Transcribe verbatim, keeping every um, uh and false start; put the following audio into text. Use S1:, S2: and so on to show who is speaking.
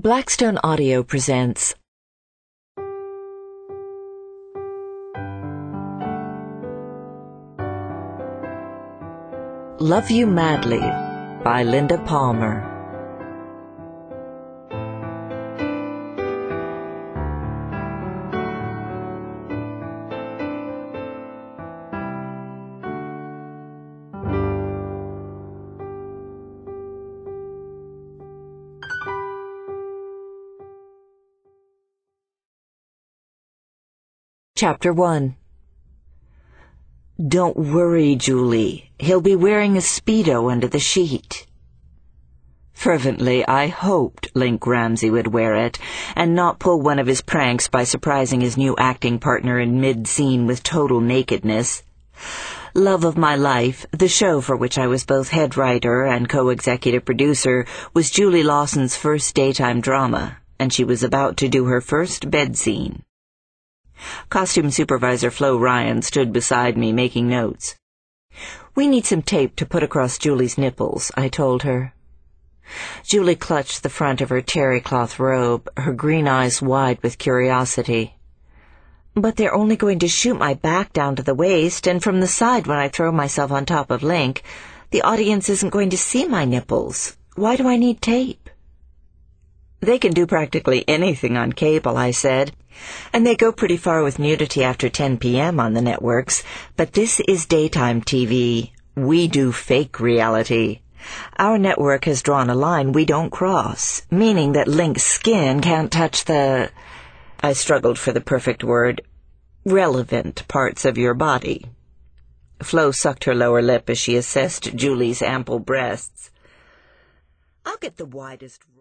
S1: Blackstone Audio presents Love You Madly by Linda Palmer. Chapter one. Don't worry, Julie. He'll be wearing a Speedo under the sheet. Fervently, I hoped Link Ramsey would wear it, and not pull one of his pranks by surprising his new acting partner in mid-scene with total nakedness. Love of My Life, the show for which I was both head writer and co-executive producer, was Julie Lawson's first daytime drama, and she was about to do her first bed scene. Costume supervisor Flo Ryan stood beside me, making notes. "We need some tape to put across Julie's nipples," I told her. Julie clutched the front of her terry cloth robe, her green eyes wide with curiosity. "But they're only going to shoot my back down to the waist, and from the side when I throw myself on top of Link. The audience isn't going to see my nipples. Why do I need tape?" "They can do practically anything on cable," I said, "and they go pretty far with nudity after ten p.m. on the networks, but this is daytime T V. We do fake reality. Our network has drawn a line we don't cross, meaning that Link's skin can't touch the—" I struggled for the perfect word, relevant parts of your body. Flo sucked her lower lip as she assessed Julie's ample breasts. "I'll get the widest..."